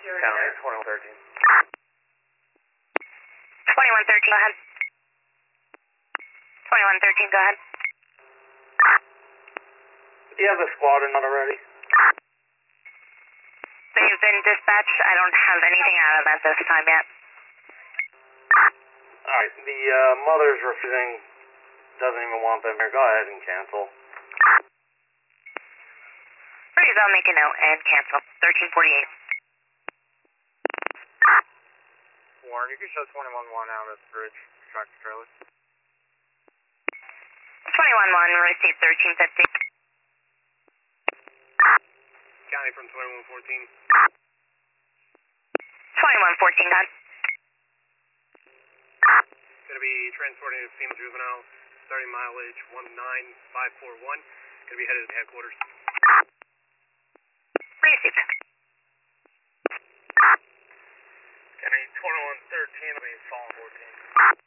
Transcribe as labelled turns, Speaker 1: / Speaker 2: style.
Speaker 1: County 2113.
Speaker 2: 2113, go ahead. 2113, go ahead.
Speaker 1: Do you have the squad in already?
Speaker 2: They've been dispatched. I don't have anything out of them at this time yet.
Speaker 1: Alright, the mother's refusing, doesn't even want them here. Go ahead and cancel.
Speaker 2: Please, I'll make a note and cancel. 1348.
Speaker 1: Warren, you can show 211 out at the bridge. Tractor trailer.
Speaker 2: 211, receive 1350.
Speaker 1: County from 2114.
Speaker 2: 2114, go ahead.
Speaker 1: Going to be transporting a female juvenile, starting mileage 19541. Going to be headed to headquarters.
Speaker 2: Received.
Speaker 1: County 2113 will be falling 14.